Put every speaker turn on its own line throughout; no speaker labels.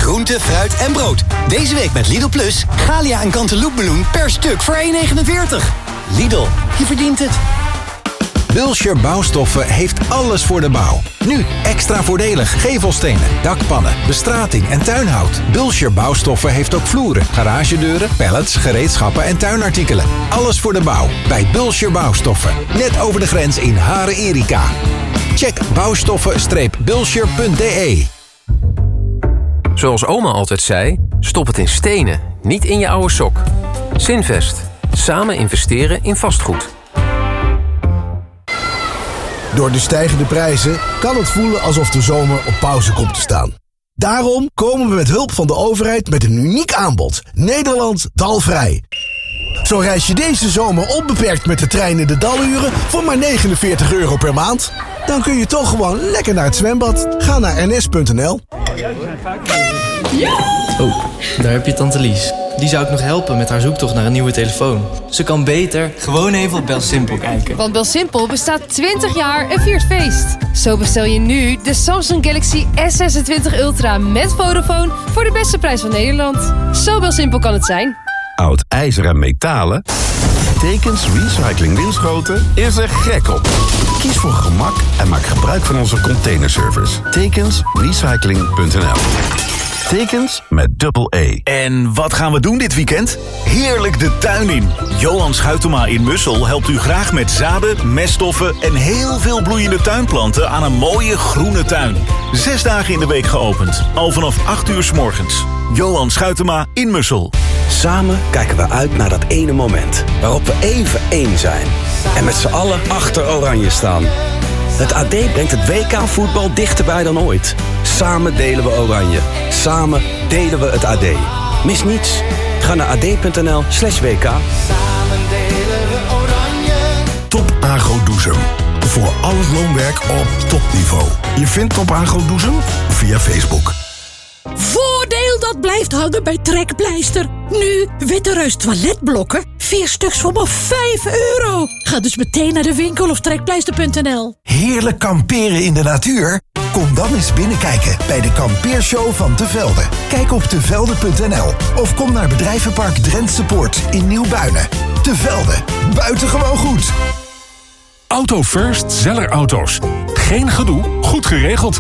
groente, fruit en brood. Deze week met Lidl Plus, Galia en Cantaloupe-meloen per stuk voor €1,49. Lidl, je verdient het.
Bulscher Bouwstoffen heeft alles voor de bouw. Nu extra voordelig gevelstenen, dakpannen, bestrating en tuinhout. Bulscher Bouwstoffen heeft ook vloeren, garagedeuren, pallets, gereedschappen en tuinartikelen. Alles voor de bouw bij Bulscher Bouwstoffen. Net over de grens in Haren-Erika. Check bouwstoffen-bulscher.de.
Zoals oma altijd zei, stop het in stenen, niet in je oude sok. Zinvest. Samen investeren in vastgoed.
Door de stijgende prijzen kan het voelen alsof de zomer op pauze komt te staan. Daarom komen we met hulp van de overheid met een uniek aanbod. Nederland dalvrij. Zo reis je deze zomer onbeperkt met de trein in de daluren voor maar €49 per maand. Dan kun je toch gewoon lekker naar het zwembad. Ga naar ns.nl.
Oh, daar heb je tante Lies. Die zou ik nog helpen met haar zoektocht naar een nieuwe telefoon. Ze kan beter gewoon even op BelSimpel kijken.
Want BelSimpel bestaat 20 jaar en viert feest. Zo bestel je nu de Samsung Galaxy S26 Ultra met Vodafone voor de beste prijs van Nederland. Zo BelSimpel kan het zijn.
Oud ijzer en metalen? Tekens Recycling Winschoten is er gek op. Kies voor gemak en maak gebruik van onze containerservice. Tekensrecycling.nl. Tekens met dubbel E.
En wat gaan we doen dit weekend? Heerlijk de tuin in. Johan Schuitema in Mussel helpt u graag met zaden, meststoffen en heel veel bloeiende tuinplanten aan een mooie groene tuin. 6 dagen in de week geopend. Al vanaf 8 uur 's morgens. Johan Schuitema in Mussel.
Samen kijken we uit naar dat ene moment waarop we even één zijn. En met z'n allen achter Oranje staan. Het AD brengt het WK-voetbal dichterbij dan ooit. Samen delen we Oranje. Samen delen we het AD. Mis niets. Ga naar ad.nl/WK.
Samen delen we Oranje.
Top Agro Doezum. Voor al het loonwerk op topniveau. Je vindt Top Agro Doezum via Facebook.
Voordeel dat blijft hangen bij Trekpleister. Nu Witte Reus toiletblokken. 4 stuks voor maar €5. Ga dus meteen naar de winkel of trekpleister.nl.
Heerlijk kamperen in de natuur? Kom dan eens binnenkijken bij de kampeershow van Te Velde. Kijk op tevelde.nl of kom naar bedrijvenpark Drentse Poort in Nieuwbuinen. Te Velde, buitengewoon goed.
Auto First Zeller Auto's. Geen gedoe, goed geregeld.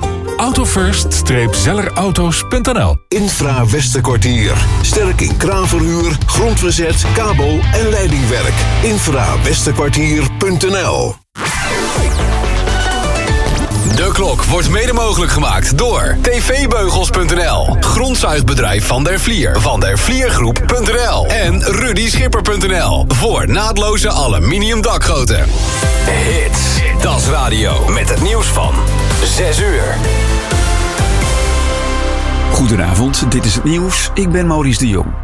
Autofirst-zellerauto's.nl.
Infra Westerkwartier. Sterk in kraanverhuur, grondverzet, kabel en leidingwerk. Infrawesterkwartier.nl.
De klok wordt mede mogelijk gemaakt door tvbeugels.nl, grondzuigbedrijf Van der Vlier, vandervliergroep.nl en rudyschipper.nl voor naadloze aluminium dakgoten. Hits, Das Radio met het nieuws van 6 uur.
Goedenavond, dit is het nieuws. Ik ben Maurice de Jong.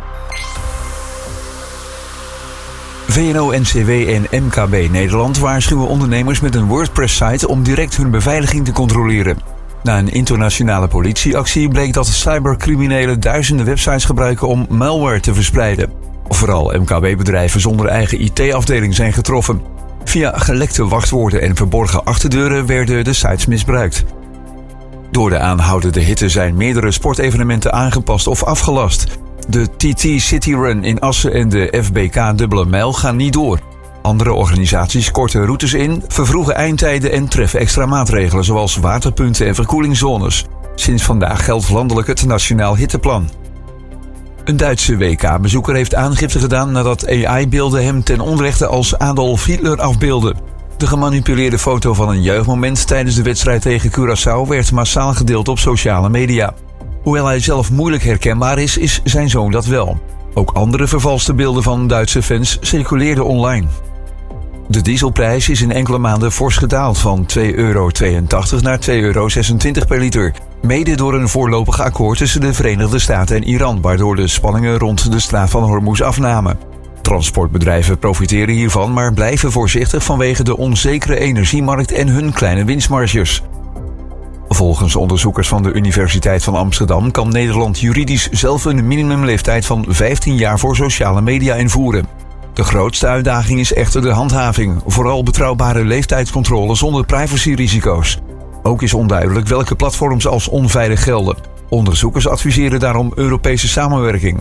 VNO-NCW en MKB Nederland waarschuwen ondernemers met een WordPress-site om direct hun beveiliging te controleren. Na een internationale politieactie bleek dat cybercriminelen duizenden websites gebruiken om malware te verspreiden. Vooral MKB-bedrijven zonder eigen IT-afdeling zijn getroffen. Via gelekte wachtwoorden en verborgen achterdeuren werden de sites misbruikt. Door de aanhoudende hitte zijn meerdere sportevenementen aangepast of afgelast. De TT City Run in Assen en de FBK Dubbele Mijl gaan niet door. Andere organisaties korten routes in, vervroegen eindtijden en treffen extra maatregelen zoals waterpunten en verkoelingszones. Sinds vandaag geldt landelijk het Nationaal Hitteplan. Een Duitse WK-bezoeker heeft aangifte gedaan nadat AI-beelden hem ten onrechte als Adolf Hitler afbeelden. De gemanipuleerde foto van een jeugdmoment tijdens de wedstrijd tegen Curaçao werd massaal gedeeld op sociale media. Hoewel hij zelf moeilijk herkenbaar is zijn zoon dat wel. Ook andere vervalste beelden van Duitse fans circuleerden online. De dieselprijs is in enkele maanden fors gedaald van €2,82 naar €2,26 per liter. Mede door een voorlopig akkoord tussen de Verenigde Staten en Iran, waardoor de spanningen rond de straat van Hormuz afnamen. Transportbedrijven profiteren hiervan, maar blijven voorzichtig vanwege de onzekere energiemarkt en hun kleine winstmarges. Volgens onderzoekers van de Universiteit van Amsterdam kan Nederland juridisch zelf een minimumleeftijd van 15 jaar voor sociale media invoeren. De grootste uitdaging is echter de handhaving, vooral betrouwbare leeftijdscontrole zonder privacyrisico's. Ook is onduidelijk welke platforms als onveilig gelden. Onderzoekers adviseren daarom Europese samenwerking.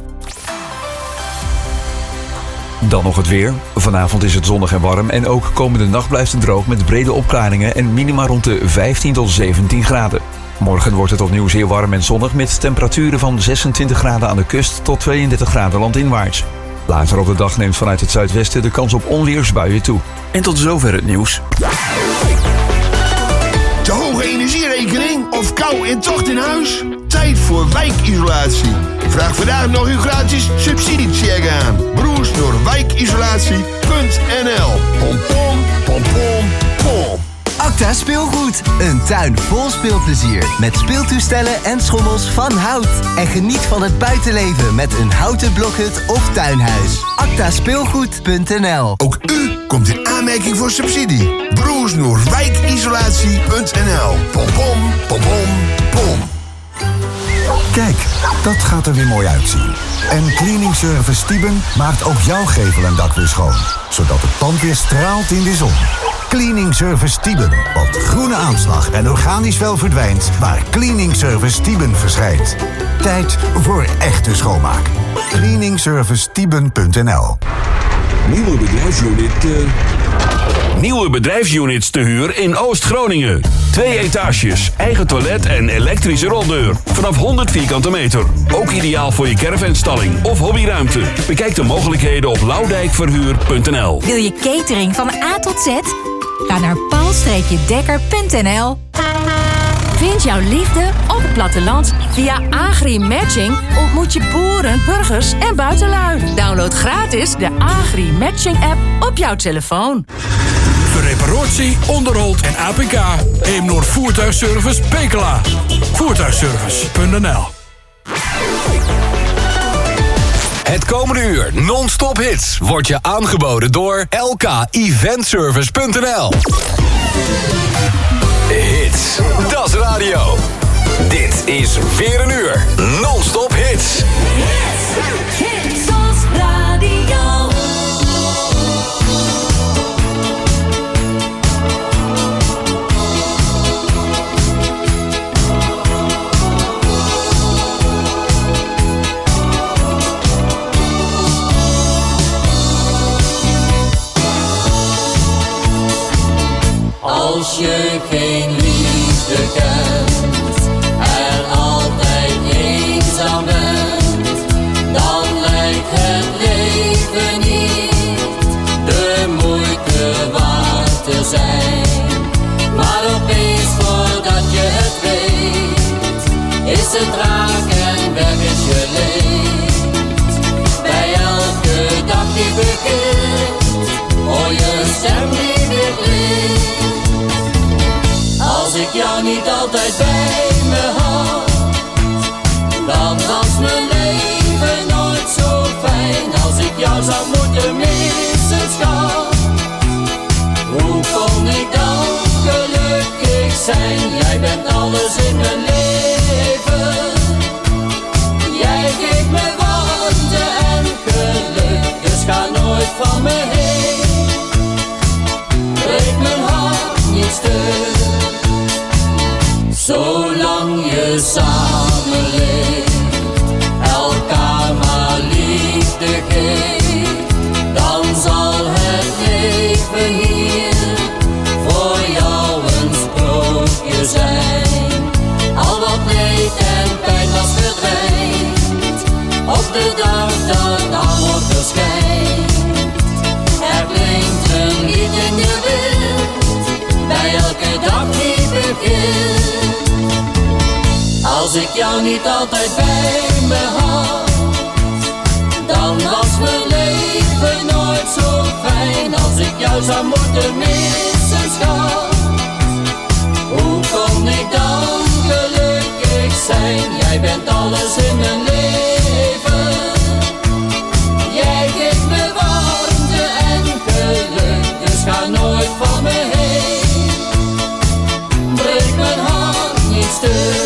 Dan nog het weer. Vanavond is het zonnig en warm en ook komende nacht blijft het droog met brede opklaringen en minima rond de 15 tot 17 graden. Morgen wordt het opnieuw zeer warm en zonnig met temperaturen van 26 graden aan de kust tot 32 graden landinwaarts. Later op de dag neemt vanuit het zuidwesten de kans op onweersbuien toe. En tot zover het nieuws.
Te hoge energierekening of kou en tocht in huis? Tijd voor wijkisolatie. Vraag vandaag nog uw gratis subsidiecheck aan. Broers door wijkisolatie.nl. Pompom, pompom, pom.
Acta Speelgoed. Een tuin vol speelplezier. Met speeltoestellen en schommels van hout. En geniet van het buitenleven met een houten blokhut of tuinhuis. actaspeelgoed.nl.
Ook u komt in aanmerking voor subsidie. Broers Noordwijkisolatie.nl. Pompom, pompom, pom.
Kijk, dat gaat er weer mooi uitzien. En Cleaning Service Stieben maakt ook jouw gevel en dak weer schoon. Zodat het pand weer straalt in de zon. Cleaning Service Stieben. Want groene aanslag en organisch wel verdwijnt waar Cleaning Service Stieben verschijnt. Tijd voor echte schoonmaak. cleaningservicestieben.nl.
Nieuwe bedrijfsunits te huur in Oost-Groningen. 2 etages, eigen toilet en elektrische roldeur. Vanaf 100 vierkante meter. Ook ideaal voor je caravanstalling of hobbyruimte. Bekijk de mogelijkheden op Loudijkverhuur.nl.
Wil je catering van A tot Z? Ga naar paul-dekker.nl. Vind jouw liefde op het platteland. Via Agri-Matching ontmoet je boeren, burgers en buitenlui. Download gratis de Agri-Matching-app op jouw telefoon.
Voor reparatie, onderhoud en APK. Eemnoord Voertuigservice Pekela. Voertuigservice.nl.
Het komende uur non-stop hits wordt je aangeboden door lkeventservice.nl. Hits, dat is radio. Dit is weer een uur non-stop hits.
Hits als radio. Als je geen liefde kent en altijd eenzaam bent, dan lijkt het leven niet de moeite waard te zijn. Maar opeens voordat je het weet, is het raak en weg is je leed. Bij elke dag die begint, hoor je een stem die weer klinkt. Als ik jou niet altijd bij me had, dan was mijn leven nooit zo fijn. Als ik jou zou moeten missen, schat, hoe kon ik dan gelukkig zijn? Jij bent alles in mijn leven. Jij geeft me warmte en geluk, dus ga nooit van me heen. Breek mijn hart niet stuk. Zolang je samen leeft, elkaar maar liefde geeft, dan zal het leven hier voor jou een sprookje zijn. Al wat leed en pijn was verdwijnt, op de dag dat amor verschijnt. Er klinkt een lied in je wind, bij elke dag die begint. Als ik jou niet altijd bij me had, dan was mijn leven nooit zo fijn. Als ik jou zou moeten missen, schat, hoe kon ik dan gelukkig zijn? Jij bent alles in mijn leven. Jij geeft me warmte en geluk, dus ga nooit van me heen. Breek mijn hart niet stuk.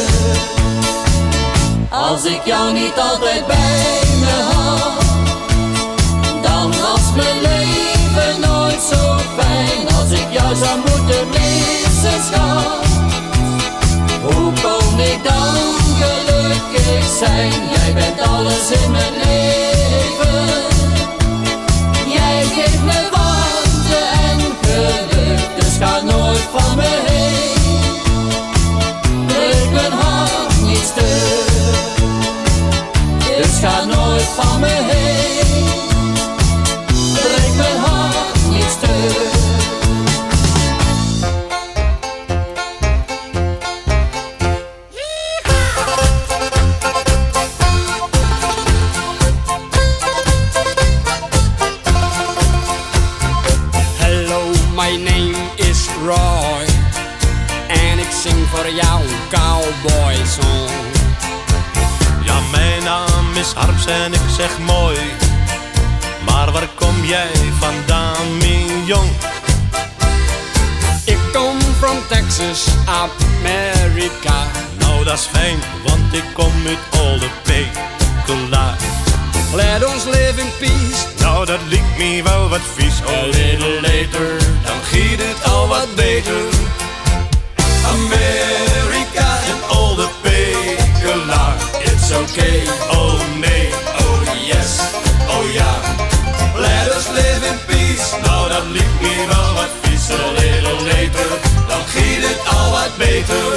Als ik jou niet altijd bij me had, dan was mijn leven nooit zo fijn. Als ik jou zou moeten missen, schat, hoe kon ik dan gelukkig gelukkig zijn. Jij bent alles in mijn leven. Jij geeft me warmte en geluk, dus ga nooit van me heen. Breek mijn hart niet stuk, dus ga nooit van me heen. Breek mijn hart niet stuk.
Roy, en ik zing voor jou een cowboy song.
Ja, mijn naam is Harps en ik zeg mooi, maar waar kom jij vandaan, mignon?
Ik kom from Texas, Amerika.
Nou, dat is fijn, want ik kom uit Olde Pekela.
Let ons live in peace.
Nou, dat lijkt me wel wat vies. A little later, dan giet het al wat beter. Amerika en Olde Pekela. It's okay, oh nee, oh yes, oh ja. Let us live in peace. Nou, dat lijkt me wel wat vies. A little later, dan giet het al wat beter.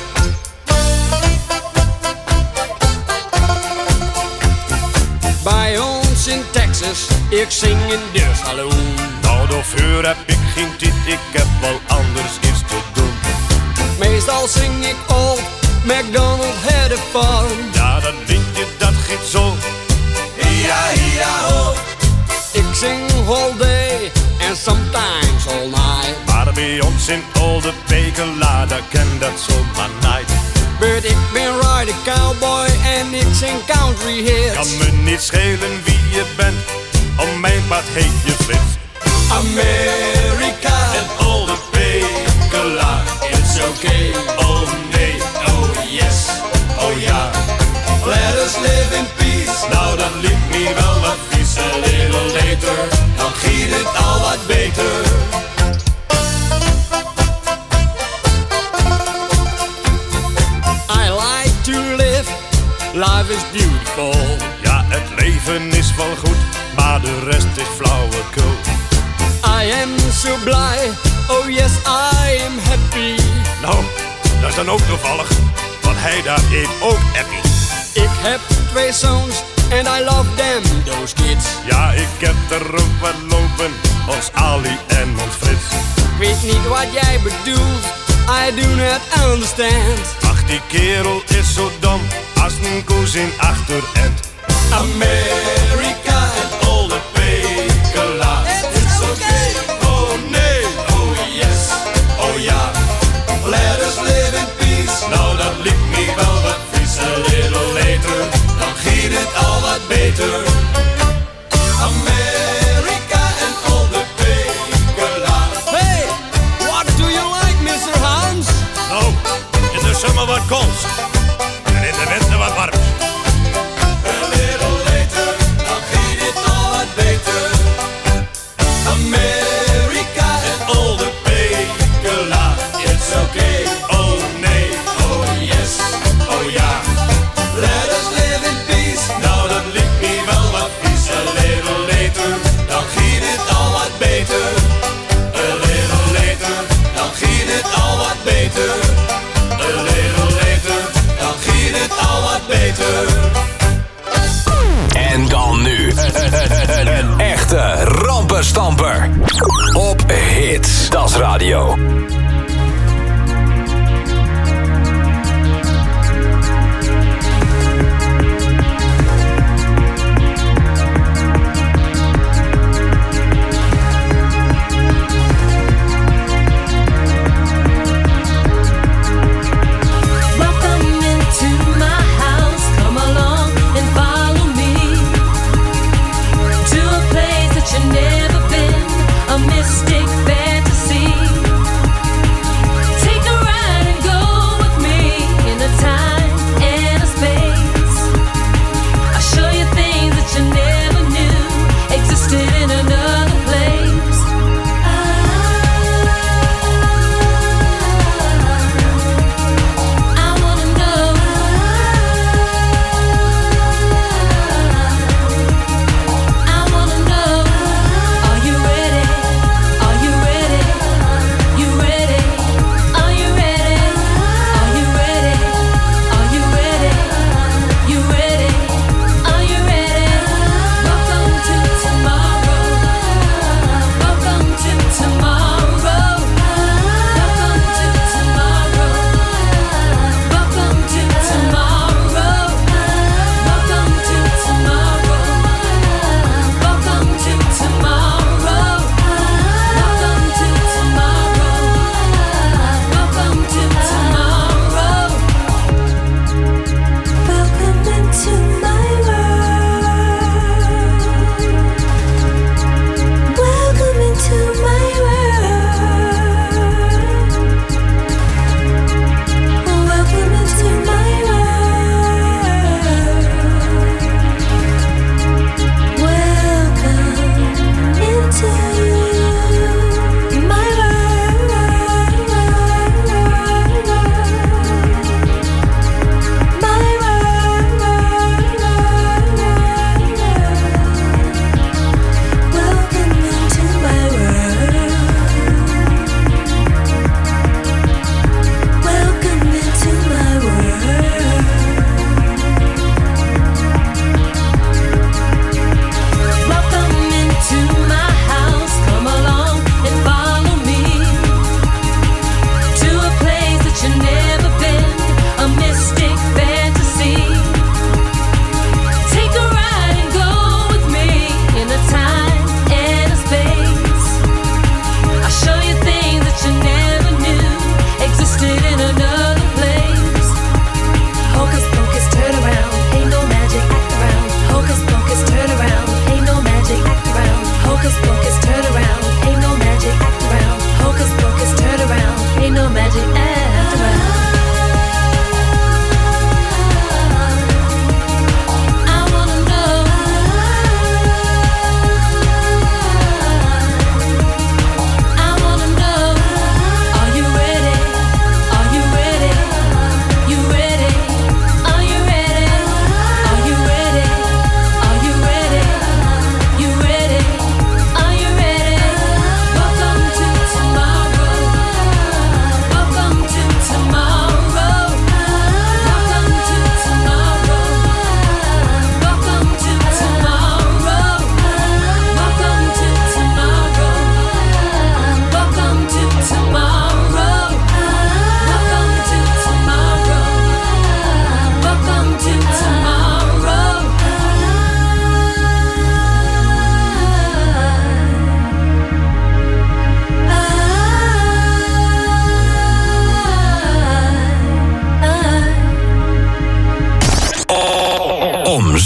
Bij ons in Texas, ik zing in de saloon.
Nou, daarvoor heb ik geen tijd, ik heb wel anders iets te doen.
Meestal zing ik old MacDonald had a farm.
Ja, dan vind je dat giet zo. Hia, hia, ho.
Ik zing all day and sometimes all night.
Maar bij ons in Olde Pekela, daar ken dat zomaar night.
But ik ben ride a cowboy en ik zing country hits.
Kan me niet schelen wie je bent, op mijn pad heet je Frits. Amerika en Olde Pekela. It's okay, oh nee, oh yes, oh ja. Let us live in peace. Nou, dat liep me wel wat vies. A little later, dan giet het al wat beter.
Life is beautiful.
Ja, het leven is wel goed, maar de rest is flauwekul.
I am so blij, oh yes, I am happy.
Nou, dat is dan ook toevallig, want hij daar eet ook happy.
Ik heb 2 zoons and I love them, those kids.
Ja, ik heb er ook wat lopen, ons Ali en ons Frits.
Ik weet niet wat jij bedoelt, I do not understand.
Ach, die kerel is zo dom, als een koes in achterend. Amerika en Olde Pekela. It's okay, oh nee, oh yes, oh ja. Let us live in peace. Nou, dat liep me wel wat vies. A little later, dan giet het al wat beter. Amerika en Olde Pekela.
Hey, what do you like, Mr. Hans?
Nou, in de zomer wat koud en in de winter wat warm. A little later, dan giet het al wat beter. Amerika en Olde Pekela. It's okay, oh nee, oh yes, oh ja. Let us live in peace. Nou, dat liep me wel wat vies. A little later, dan giet het al wat beter. A little later, dan giet het al wat beter. A little later, dan giet het al wat beter.
En dan nu, een echte rampenstamper. Op Hits, dat is radio.
Never been a mystic fantasy.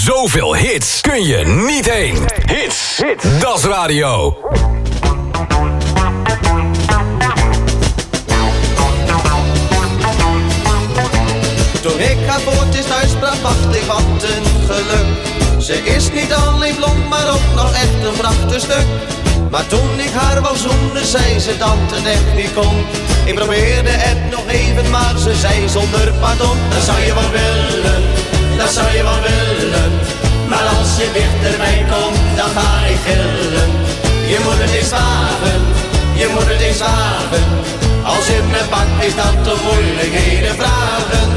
Zoveel hits kun je niet heen. Hits. Das Radio.
Toen ik haar voor het eerst uitsprak, dacht ik wat een geluk. Ze is niet alleen blond, maar ook nog echt een prachtig stuk. Maar toen ik haar wou zoenen, zei ze dat het echt niet kon. Ik probeerde het nog even, maar ze zei zonder pardon. Dat zou je wel willen, dat zou je wel willen. Maar als je dichterbij komt, dan ga ik gillen. Je moet het eens wagen, je moet het eens wagen. Als je me pakt, is dat de moeilijkheden vragen.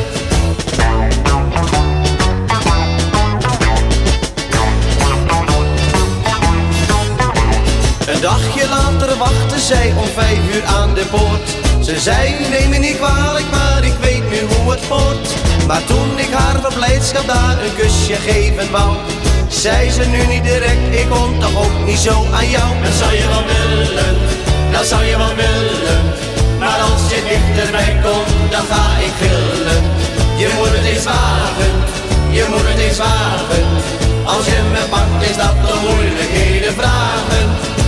Een dagje later wachtte zij om 5 uur aan de poort. Ze zei, neem me niet kwalijk, maar ik weet nu hoe het hoort. Maar toen ik haar van blijdschap daar een kusje geven wou, zei ze nu niet direct, ik kom toch ook niet zo aan jou. Dat zou je wel willen, dat zou je wel willen. Maar als je dichterbij komt, dan ga ik gillen. Je moet het eens wagen, je moet het eens wagen. Als je me pakt, is dat de moeilijkheden vragen.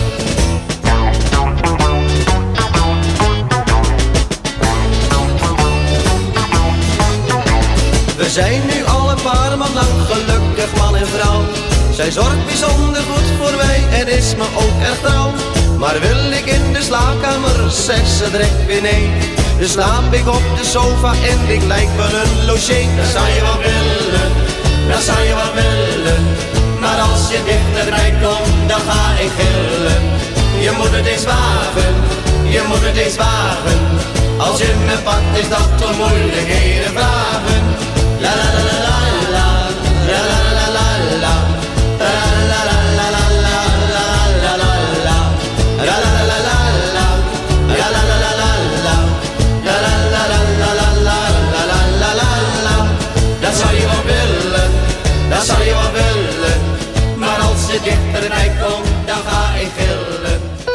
We zijn nu al een paar maanden lang gelukkig man en vrouw. Zij zorgt bijzonder goed voor mij en is me ook erg trouw. Maar wil ik in de slaapkamer, zegt ze direct weer nee. Dus slaap ik op de sofa en ik lijk wel een logé. Dat zou je wel willen, dat zou je wel willen. Maar als je dichterbij komt, dan ga ik gillen. Je moet het eens wagen, je moet het eens wagen. Als je me pakt, is dat de moeilijkheden vragen. La la la la la la, la la la la la, la la la la la la, la la la la, la la la la la, la la la la la, la la la la la la, la la la la. Dat zou je wel willen, dat zou je wel willen. Maar als je dichterbij komt, dan ga ik gillen.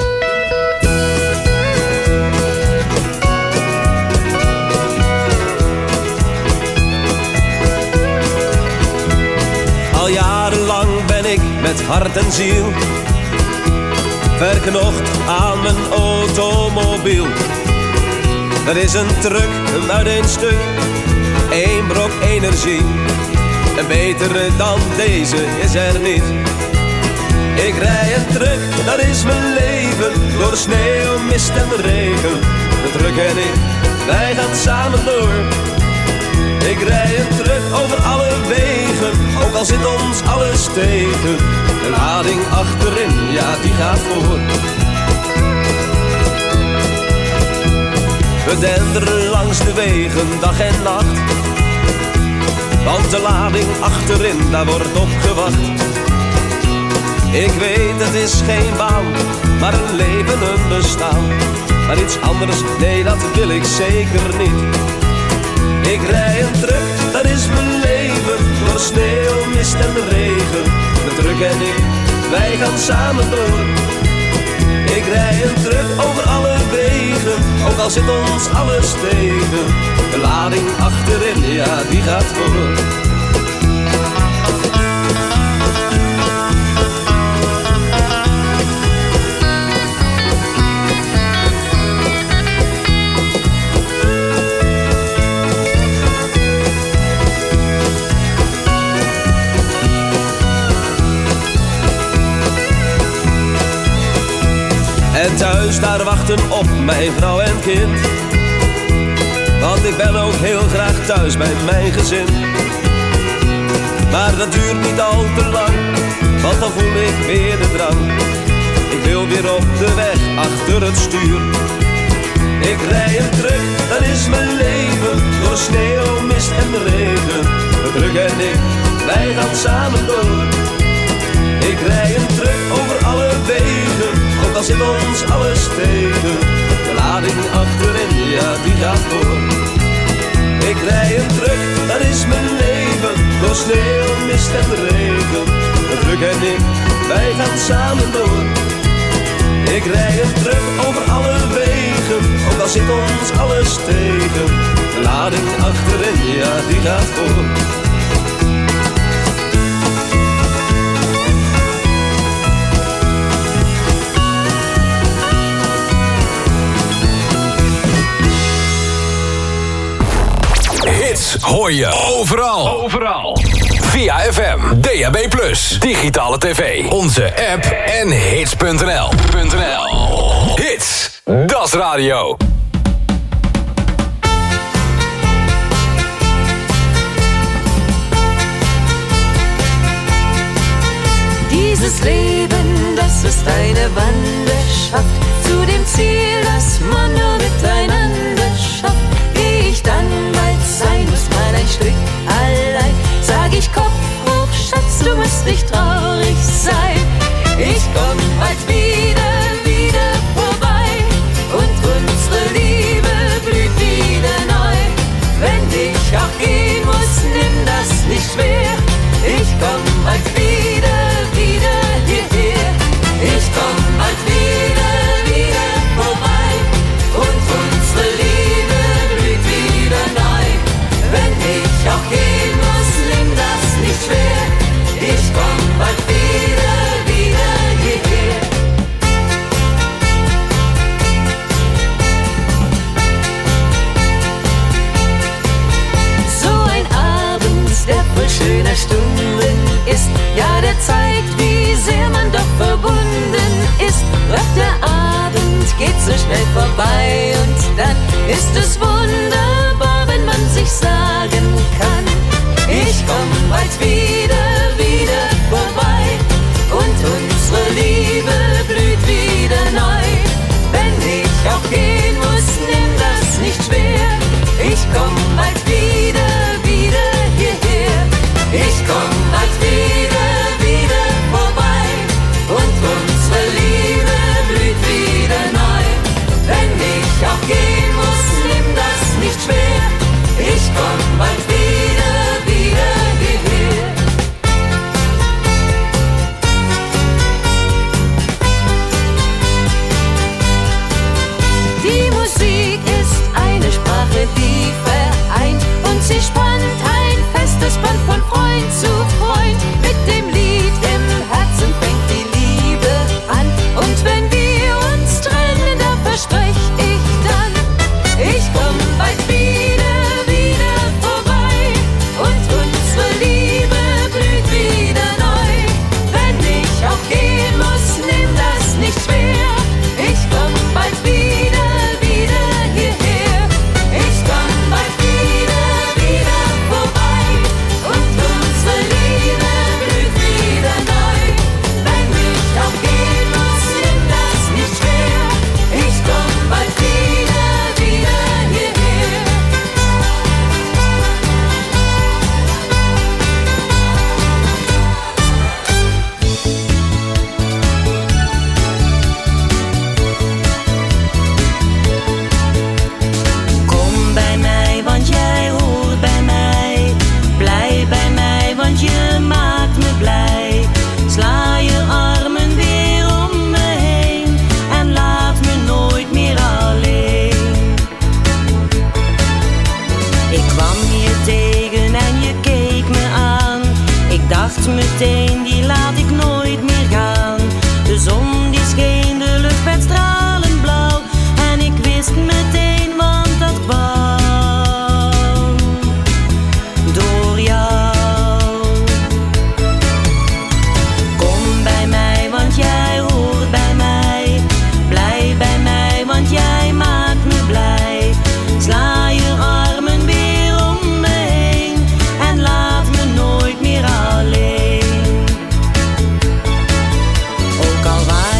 Al jarenlang ben ik met hart en ziel verknocht aan mijn automobiel. Er is een truck uit een stuk, één brok energie. Een betere dan deze is er niet. Ik rij een truck, dat is mijn leven. Door sneeuw, mist en regen. De truck en ik, wij gaan samen door. Ik rij een truck over alle wegen, ook al zit ons alles tegen. De lading achterin, ja die gaat voor. We denderen langs de wegen, dag en nacht. Want de lading achterin, daar wordt op gewacht. Ik weet het is geen baan, maar een leven, een bestaan. Maar iets anders, nee dat wil ik zeker niet. Ik rij een truck, dat is mijn leven. Door sneeuw, mist en regen. De truck en ik, wij gaan samen door. Ik rij een truck over alle wegen, ook al zit ons alles tegen. De lading achterin, ja die gaat voor. En thuis daar wachten op mijn vrouw en kind. Want ik ben ook heel graag thuis bij mijn gezin. Maar dat duurt niet al te lang, want dan voel ik weer de drang. Ik wil weer op de weg achter het stuur. Ik rij een truck, dat is mijn leven. Door sneeuw, mist en regen. De truck en ik, wij gaan samen door. Ik rij een truck over alle wegen, ook al zit ons alles tegen. De lading achterin, ja die gaat door. Ik rij een truck, dat is mijn leven. Door sneeuw, mist en regen. De truck en ik, wij gaan samen door. Ik rij een truck over alle wegen, ook al zit ons alles tegen. De lading achterin, ja die gaat voor.
Hits hoor je overal. Via FM, DAB+, digitale tv, onze app en hits.nl. Hits, dat is radio.
Dieses Leben, das ist eine Wanderschaft zu dem Ziel, das man nur miteinander schafft. Geh ich dann bald sein, muss man ein Stück allein. Sag ich Kopf hoch, Schatz, du musst nicht traurig sein. Ich komm bald wieder vorbei und unsere Liebe blüht wieder neu. Wenn ich auch gehen muss, nimm das nicht schwer. Ich komm bald wieder hierher. Ich komm bald wieder vorbei und unsere Liebe blüht wieder neu. Wenn ich auch gehen muss, nimm das nicht schwer. Ich komm bald wieder hierher. So ein Abend, der voll schöner Stunden ist, ja, der zeigt, wie sehr man doch verbunden ist. Doch der Abend geht so schnell vorbei und dann ist es wunderbar, wenn man sich sagen kann: Ich komm bald wieder vorbei und unsere Liebe blüht wieder neu. Wenn ich auch gehen muss, nimm das nicht schwer. Ich komm bald wieder hierher. Ich komm bald wieder vorbei und unsere Liebe blüht wieder neu. Wenn ich auch gehen muss, nimm das nicht schwer. Ich komm bald wieder hierher. Die Musik ist eine Sprache, die vereint und sie spannt ein festes Band von Freund zu Freund. Mit dem Lied im Herzen fängt die Liebe an. Und wenn wir uns trennen, da versprech ich dann: Ich komm bald wieder vorbei und unsere Liebe blüht wieder neu. Wenn ich auch gehen muss, nimm das nicht schwer. Ich komm bald wieder hierher. Ich komm bald wieder vorbei und unsere Liebe blüht wieder neu. Wenn ich auch gehen muss, nimm das nicht schwer. Ich komm bald wieder hierher.
Kom bij mij, want jij hoort bij mij. Blijf bij mij, want je maakt me blij. Sla je armen weer om me heen en laat me nooit meer alleen. Ik kwam je tegen en je keek me aan. Ik dacht meteen, die laat ik nooit meer gaan. De zon die scheen, de lucht werd stralend blauw. En ik wist meteen, want dat kwam door jou. Kom bij mij, want jij hoort bij mij. Blijf bij mij, want jij maakt me blij. Sla je armen weer om me heen en laat me nooit meer alleen. Ook al waar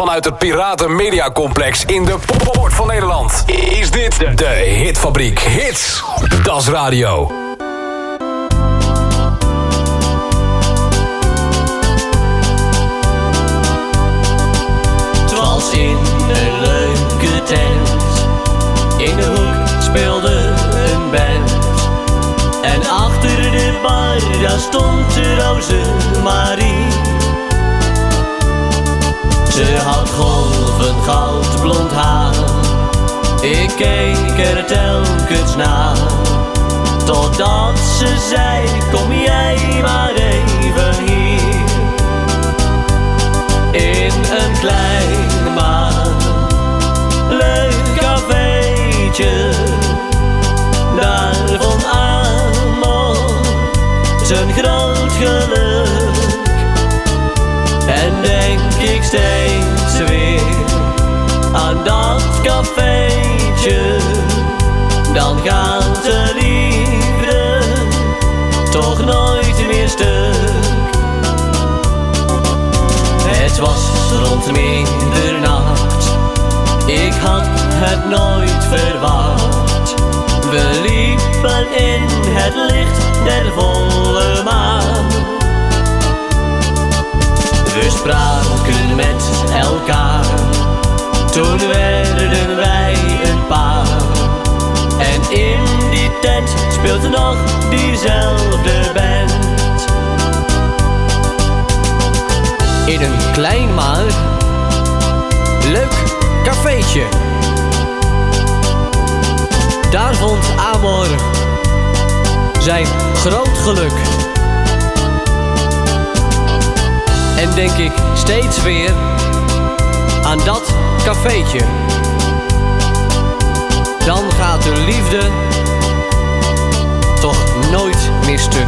Vanuit het Piraten Media Complex in de poort van Nederland is dit de Hitfabriek. Hits, Das Radio.
Het was in een leuke tent. In de hoek speelde een band. En achter de bar, daar stond de Rozemarie. Ze had golvend goudblond haar. Ik keek er telkens naar. Totdat ze zei, kom jij maar even hier. In een klein maar leuk cafeetje. Daar vond Amor zijn groot geluk. En denk ik steeds weer aan dat cafeetje. Dan gaat de liefde toch nooit meer stuk. Het was rond middernacht, ik had het nooit verwacht. We liepen in het licht der volle maan. We spraken met elkaar, toen werden wij een paar. En in die tent speelt nog diezelfde band. In een klein maar leuk cafeetje. Daar vond Amor zijn groot geluk. En denk ik steeds weer aan dat cafeetje. Dan gaat de liefde toch nooit meer stuk.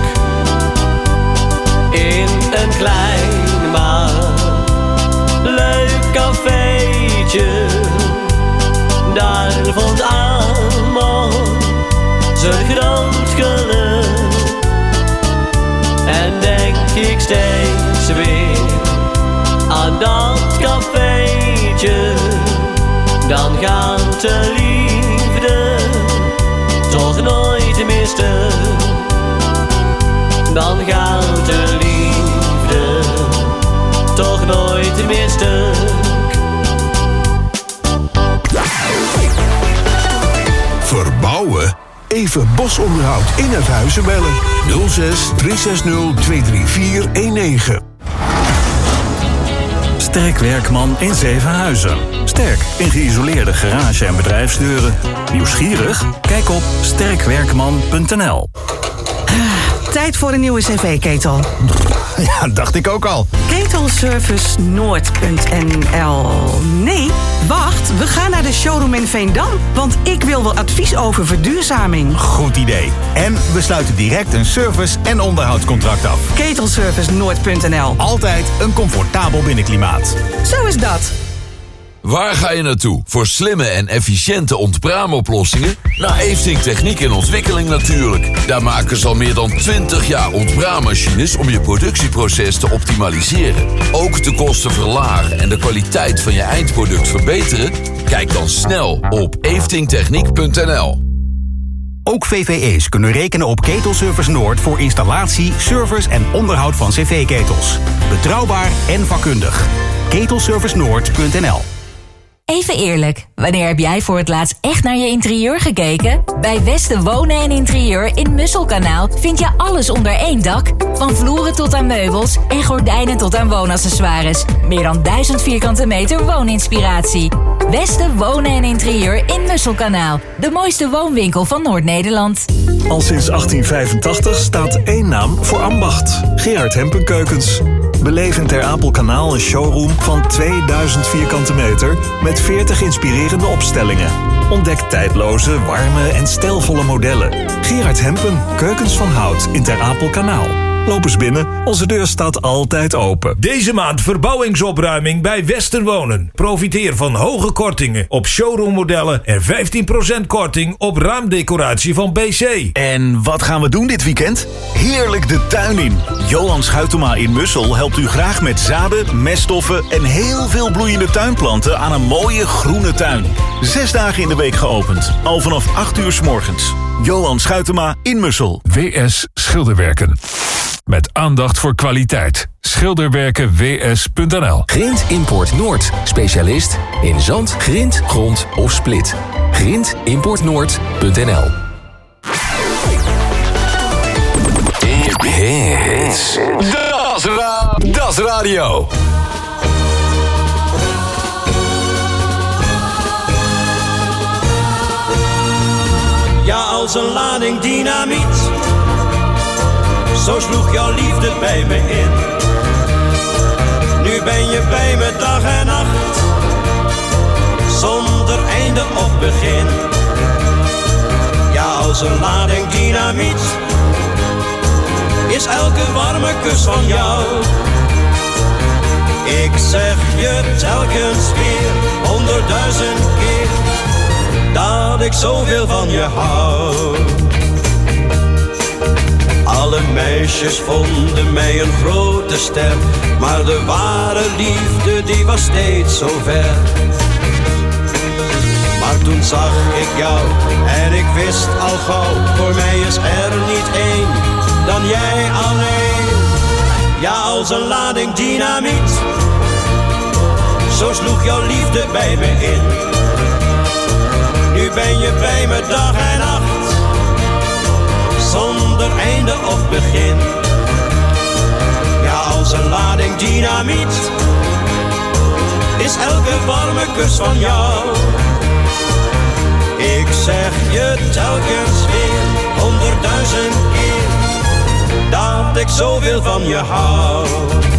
In een klein maar leuk cafeetje. Daar vond Amor zijn groot geluk. En denk ik steeds weer aan dat cafeetje. Dan gaat de liefde toch nooit meer stuk. Dan gaat de liefde toch nooit meer stuk.
Verbouwen? Even Bosonderhoud in het Huizen bellen. 06 360 23419.
Sterk Werkman in Zevenhuizen. Sterk in geïsoleerde garage- en bedrijfsdeuren. Nieuwsgierig? Kijk op sterkwerkman.nl.
Tijd voor een nieuwe cv-ketel.
Ja, dacht ik ook al.
Ketelservicenoord.nl. Nee, wacht, we gaan naar de showroom in Veendam. Want ik wil wel advies over verduurzaming.
Goed idee. En we sluiten direct een service- en onderhoudscontract af.
Ketelservicenoord.nl.
Altijd een comfortabel binnenklimaat.
Zo is dat.
Waar ga je naartoe? Voor slimme en efficiënte ontbraamoplossingen? Naar Efting Techniek en Ontwikkeling natuurlijk. Daar maken ze al meer dan 20 jaar ontbraammachines om je productieproces te optimaliseren. Ook de kosten verlagen en de kwaliteit van je eindproduct verbeteren? Kijk dan snel op eftingtechniek.nl.
Ook VVE's kunnen rekenen op Ketelservice Noord voor installatie, service en onderhoud van cv-ketels. Betrouwbaar en vakkundig. Ketelservicenoord.nl.
Even eerlijk, wanneer heb jij voor het laatst echt naar je interieur gekeken? Bij Westen Wonen en Interieur in Musselkanaal vind je alles onder één dak. Van vloeren tot aan meubels en gordijnen tot aan woonaccessoires. Meer dan 1000 vierkante meter wooninspiratie. Westen Wonen en Interieur in Musselkanaal. De mooiste woonwinkel van Noord-Nederland.
Al sinds 1885 staat één naam voor ambacht. Gerard Hempen Keukens. Beleef in Ter Apelkanaal een showroom van 2000 vierkante meter met 40 inspirerende opstellingen. Ontdek tijdloze, warme en stijlvolle modellen. Gerard Hempen, Keukens van Hout in Ter Apelkanaal. Loop eens binnen, onze deur staat altijd open.
Deze maand verbouwingsopruiming bij Westerwonen. Profiteer van hoge kortingen op showroommodellen en 15% korting op raamdecoratie van BC.
En wat gaan we doen dit weekend? Heerlijk de tuin in. Johan Schuitema in Mussel helpt u graag met zaden, meststoffen en heel veel bloeiende tuinplanten aan een mooie groene tuin. 6 dagen in de week geopend. Al vanaf 8 uur 's morgens. Johan Schuitema in Mussel.
WS Schilderwerken. Met aandacht voor kwaliteit. Schilderwerkenws.nl.
Grint Import Noord. Specialist in zand, grind, grond of split. GrindImportNoord.nl.
Hits. Das Radio.
Ja, als een lading dynamiet. Zo sloeg jouw liefde bij me in. Nu ben je bij me dag en nacht. Zonder einde of begin. Ja, als een lading dynamiet. Is elke warme kus van jou. Ik zeg je telkens weer 100.000 keer. Dat ik zoveel van je hou. Alle meisjes vonden mij een grote ster. Maar de ware liefde die was steeds zo ver. Maar toen zag ik jou en ik wist al gauw. Voor mij is er niet één dan jij alleen. Ja, als een lading dynamiet. Zo sloeg jouw liefde bij me in. Nu ben je bij me dag en nacht. Zonder einde of begin. Ja, als een lading dynamiet. Is elke warme kus van jou. Ik zeg je telkens weer 100.000 keer. Dat ik zoveel van je hou.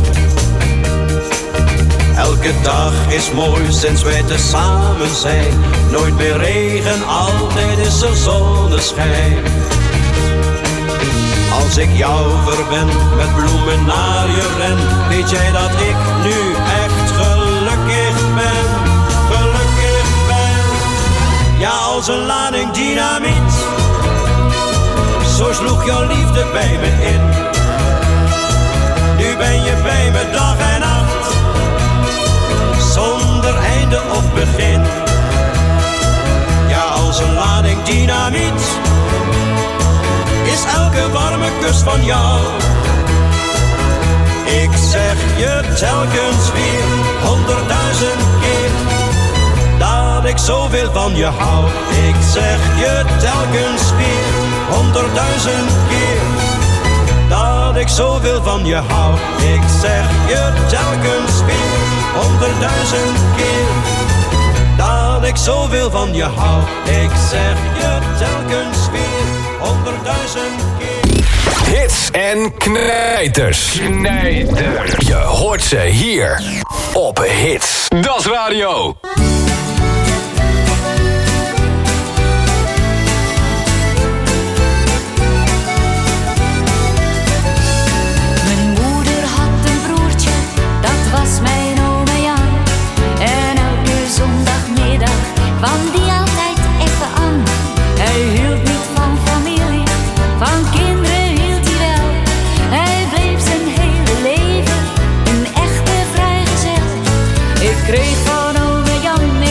Elke dag is mooi sinds wij tezamen zijn. Nooit meer regen, altijd is er zonneschijn. Als ik jou verwen, met bloemen naar je ren, weet jij dat ik nu echt gelukkig ben. Gelukkig ben. Ja, als een lading dynamiet. Zo sloeg jouw liefde bij me in. Nu ben je bij me dag en nacht. Zonder einde of begin. Ja, als een lading dynamiet. Is elke warme kus van jou. Ik zeg je telkens weer 100.000 keer. Dat ik zoveel van je hou. Ik zeg je telkens weer 100.000 keer. Dat ik zoveel van je hou. Ik zeg je telkens weer 100.000 keer. Dat ik zoveel van je hou. Ik zeg je telkens weer 100.000 keer.
Hits en knijters. Je hoort ze hier op Hits. Das Radio.
Mijn moeder had een broertje, dat was mijn oma Jan. En elke zondagmiddag kwam die altijd even aan. Hij hield niet van familie, van kinderen hield hij wel. Hij bleef zijn hele leven een echte vrijgezel. Ik kreeg van oma Jan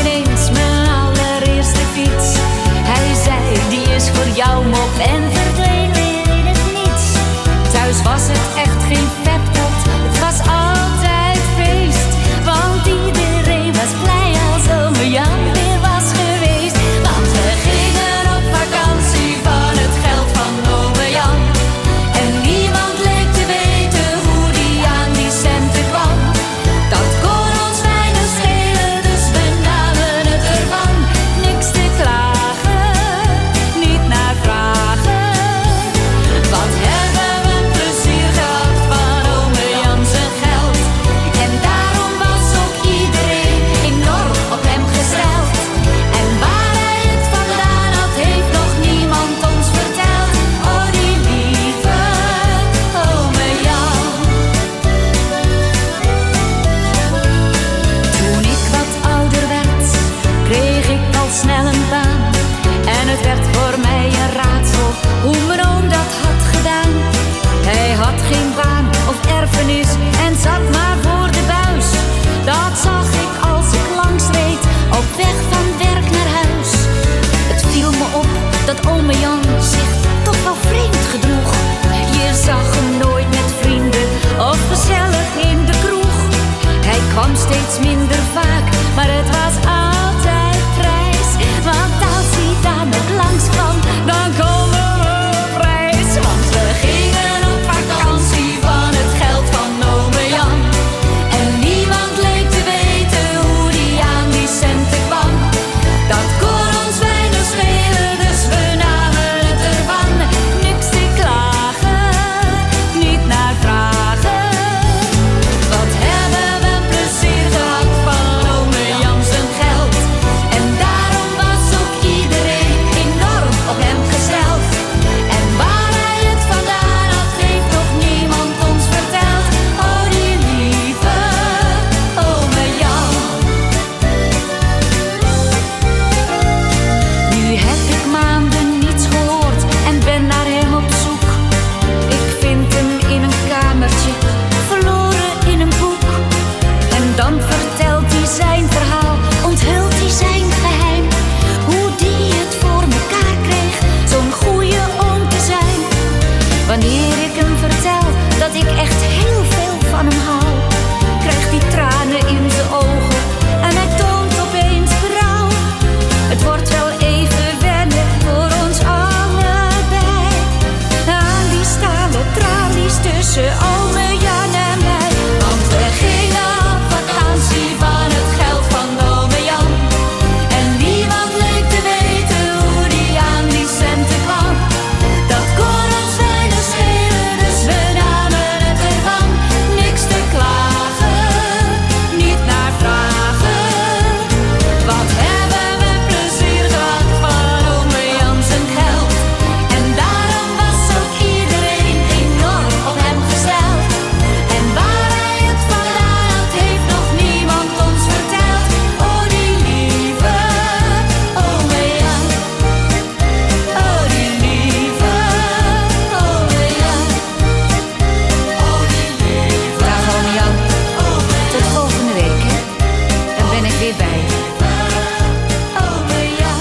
Wanneer ik hem vertel dat ik echt heel veel van hem hou, krijgt hij tranen in zijn ogen en hij toont opeens berouw. Het wordt wel even wennen voor ons allebei, aan die stalen tralies tussen ome Jan en mij. Want we gingen op vakantie van het geld van ome Jan, en niemand leek te weten hoe die aan die centen kwam. Dat kon ons weinig schelen, dus we namen het ervan. Niks te klagen, niet naar vragen. Wat hebben we plezier gehad van ome Jan zijn geld. En daarom was ook iedereen enorm op hem gesteld. En waar hij het vandaan had, heeft nog niemand ons verteld. Oh die lieve ome Jan, oh die lieve ome Jan, oh die lieve. Dag ome Jan, tot volgende week hè, dan ben ik weer bij je. Ome Jan.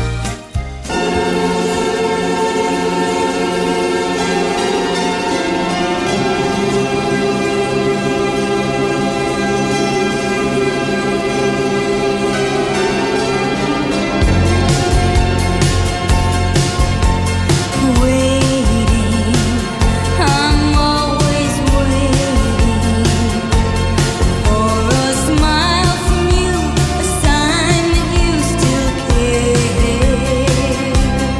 Waiting, I'm always waiting for a smile from you, a sign that you still care.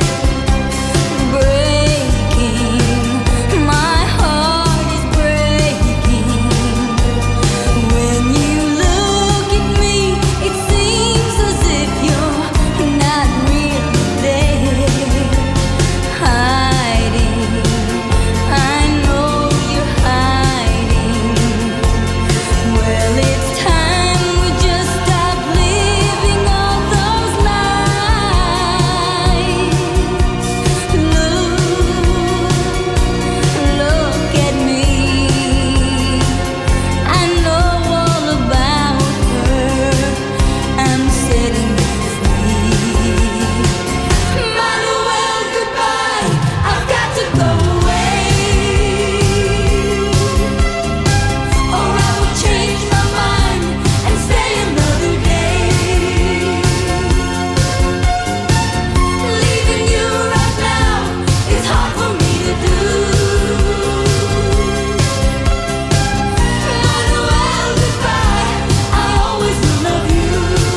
Breaking, my heart is breaking. When you look at me, it seems as if you're not really there. Hiding, I know you're hiding. Well, it's time we just stop living all those lies. Look at me. I know all about her. I'm setting you free. Manuel, goodbye. I've got to go away, or I will change my mind and stay another day. Leaving you right now is hard for me to do. Manuel, goodbye. I always will love you.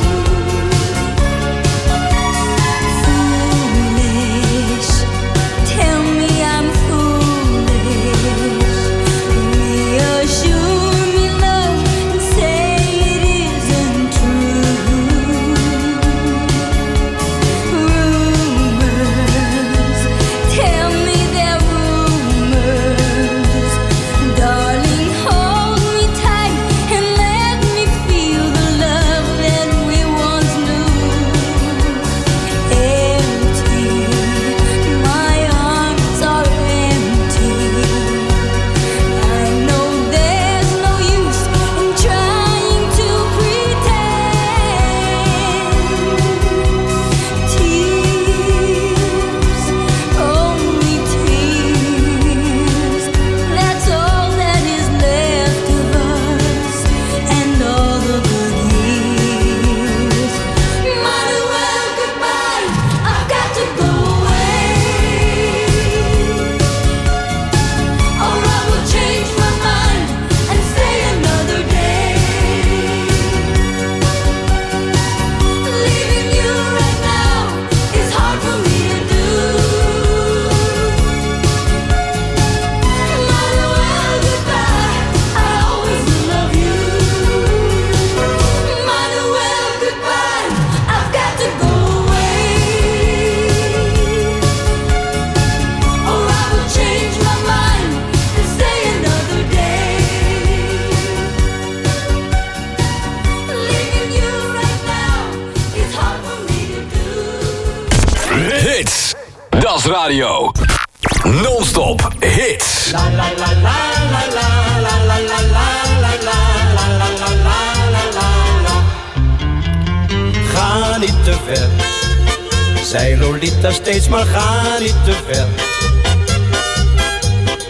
Foolish, tell me I'm foolish. Reassure me, love, and say it isn't true. Rumors, tell me they're rumors. Darling, hold me tight and let me feel the love that we once knew. Empty, my arms are empty. I know there's no use in trying to pretend. Tears, only tears. That's all that is left of us and all the good years. Manuel, goodbye. I've got to go away, or I will change my mind and stay another day. Leaving you right now is hard for me to do. Manuel, goodbye. I always will love you. Manuel, goodbye. I've got to go away, or I will change my mind and stay another day. Leaving you right now is hard for me to do.
Hits, Das Radio. Non-stop hits.
La la la la la la la la la la la la la la la la la. Ga niet te ver, zei Lolita steeds, maar ga niet te ver.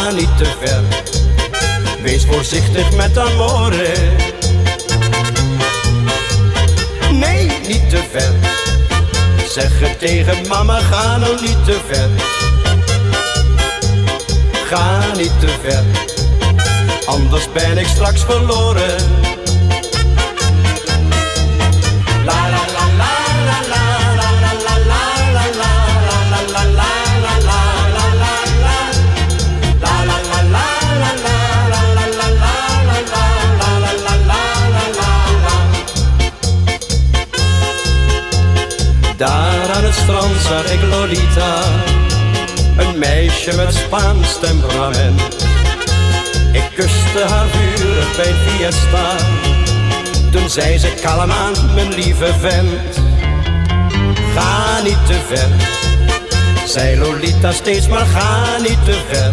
niet te ver. Wees voorzichtig met amore. Nee, niet te ver. Zeg het tegen mama, ga nou niet te ver. Ga niet te ver, anders ben ik straks verloren. La la la la la la la la la la la la la la la la la. Daar aan het strand zag ik Lolita, een meisje met Spaans temperament. Ik kuste haar vurig bij een fiesta. Toen zei ze kalm aan, mijn lieve vent. Ga niet te ver, zei Lolita steeds, maar ga niet te ver.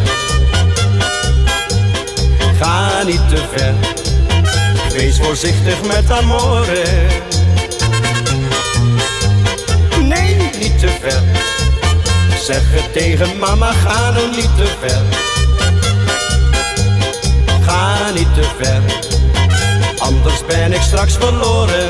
Ga niet te ver, wees voorzichtig met amore. Nee, niet te ver. Zeg het tegen mama, ga nou niet te ver. Ga niet te ver, anders ben ik straks verloren.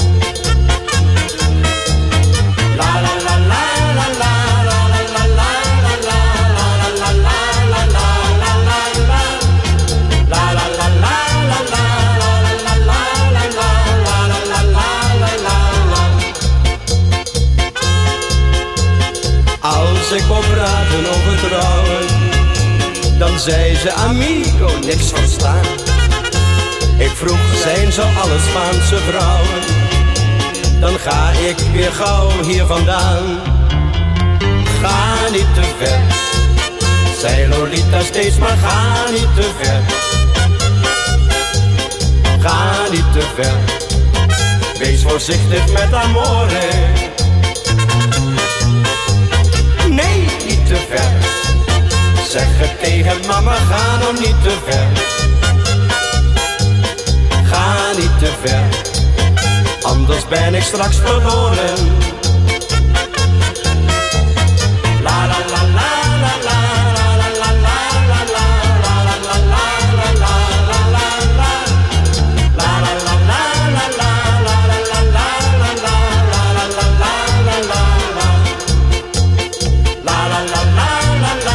La la la la la la la la la la la la la la la la. La la la la la la la la la la la. Als ik wou praten over trouwen, dan zei ze amigo, niks verstaan. Ik vroeg, zijn ze alle Spaanse vrouwen? Dan ga ik weer gauw hier vandaan. Ga niet te ver, zei Lolita steeds, maar ga niet te ver. Ga niet te ver, wees voorzichtig met amore. Nee, niet te ver. Zeg het tegen mama, ga nou niet te ver. Ga niet te ver, anders ben ik straks verloren. La la la la la la la la la la la la la la la la. La la la la la la la la la la la la. La la la la la la.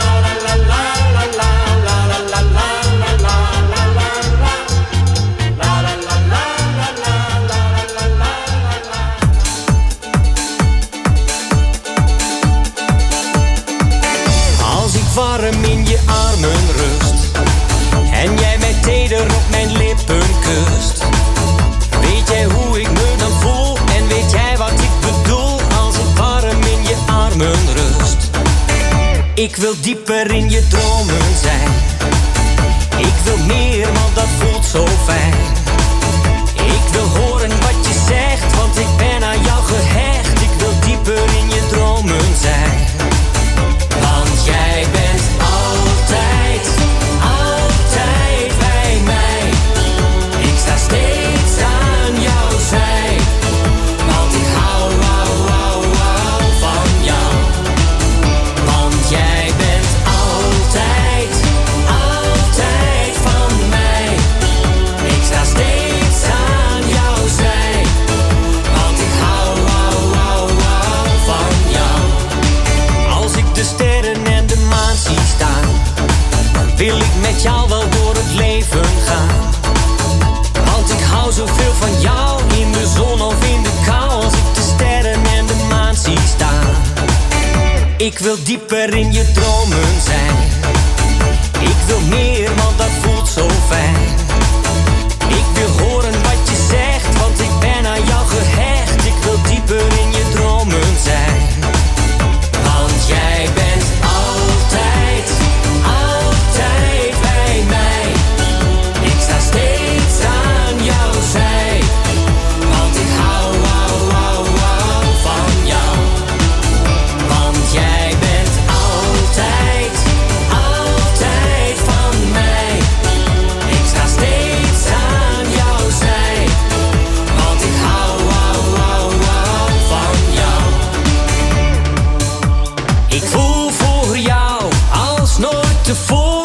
Warm in je armen rust en jij mij teder op mijn lippen kust. Weet jij hoe ik me dan voel en weet jij wat ik bedoel als ik warm in je armen rust? Ik wil dieper in je dromen zijn. Ik wil meer, want dat voelt zo fijn. Ik wil horen wat je zegt, want ik ben aan jou gehecht. Ik wil dieper in je dromen zijn. Want jij bent altijd, altijd bij mij. Ik sta steeds aan jouw zij. Want ik hou, hou, hou, hou van jou. Want jij bent altijd, altijd van mij. Ik sta steeds aan jouw zij. Want ik hou, hou, hou, hou van jou. Als ik de sterren en de maan zie staan, dan wil ik met jou wel door het leven gaan. Want ik hou zoveel van jou, in de zon of in de kou. Als ik de sterren en de maan zie staan, ik wil dieper in je dromen zijn. Ik wil meer, want dat voelt zo fijn. Ik wil horen wat je zegt, want ik ben aan jou gehecht. Ik wil dieper in je dromen zijn. Want jij bent altijd, altijd bij mij. Ik sta steeds aan jouw zij. Want ik hou, hou, hou, hou van jou. Want jij bent altijd, altijd van mij. Ik sta steeds aan jouw zij. Want ik hou, hou, hou, hou van jou. Ik voel voor jou als nooit tevoren.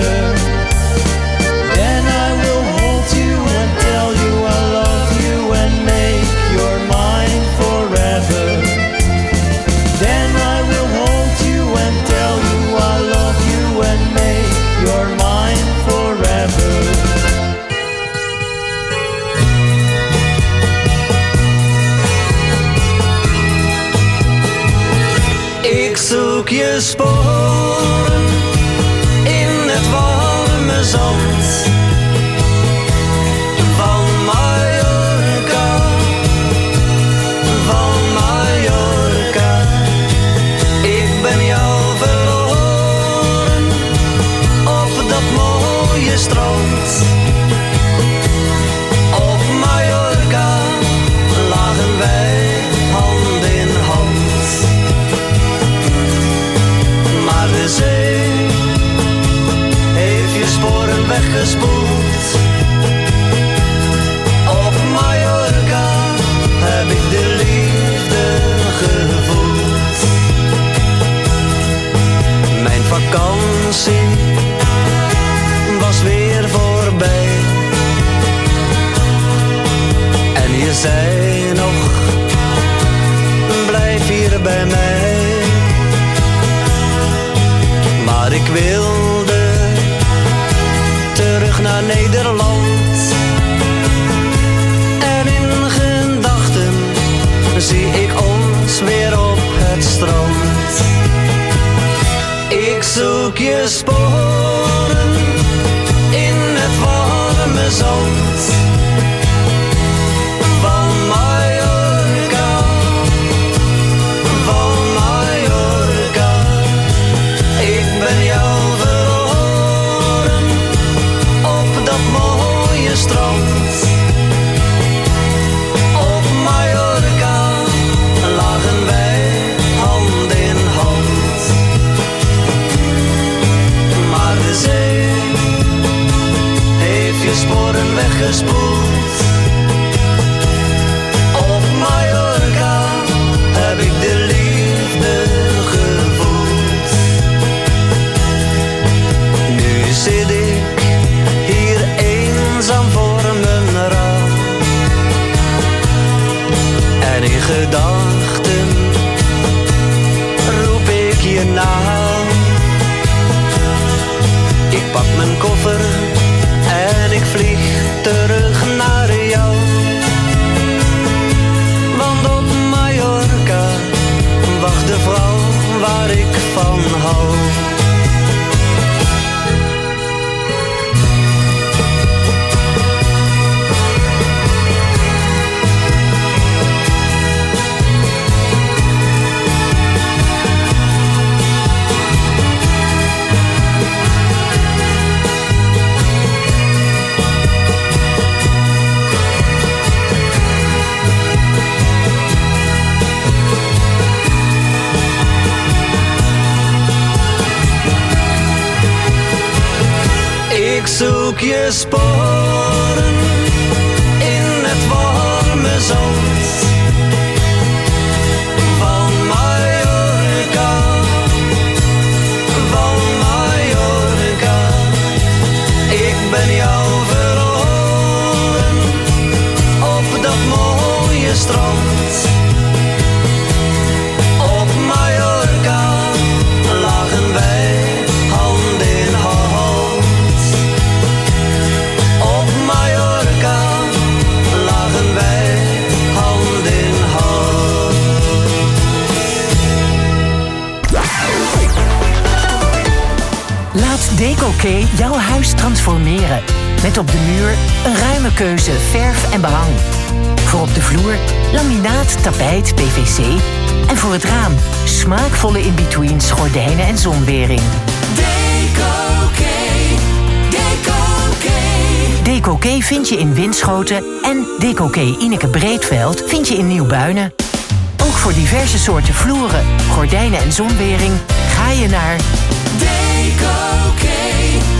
better. Then I will hold you and tell you I love you and make your mind forever. Then I will hold you and tell you I love you and make your mind forever. Ik zoek je sporen in het warme zand van Mallorca, van Mallorca. Ik ben jou verloren op dat mooie strand. Op Mallorca lagen wij hand in hand. Maar de zee heeft je sporen weggespoeld. Op Mallorca heb ik de liefde gevoeld. Mijn vakantie was weer voorbij. En je zei nog, blijf hier bij mij. Maar ik wilde terug naar Nederland. En in gedachten zie ik ons weer op het strand. Ik zoek je sporen in het warme zand van Mallorca, van Mallorca. Ik ben jou verloren op dat mooie strand. Op Mallorca lagen wij hand in hand. Maar de zee heeft je sporen weggespoeld. Op Mallorca heb ik de liefde gevoeld. Nu zit ik hier eenzaam voor mijn raam. En in gedachten roep ik je naam. Ik pak mijn koffer en ik vlieg terug naar jou. Want op Mallorca wacht de vrouw waar ik van hou. Ik zoek je sporen in het warme zand van Mallorca, van Mallorca. Ik ben jou verloren op dat mooie strand. Op Mallorca lagen wij hand in hand. Op Mallorca lagen wij hand in hand.
Laat Deco-K jouw huis transformeren. Met op de muur een ruime keuze verf en behang. Voor op de vloer laminaat, tapijt, PVC. En voor het raam smaakvolle in-betweens, gordijnen en zonwering.
Deco-K, Deco-K.
Deco-K vind je in Winschoten en Deco-K Ineke Breedveld vind je in Nieuwbuinen. Ook voor diverse soorten vloeren, gordijnen en zonwering ga je naar
Deco-K.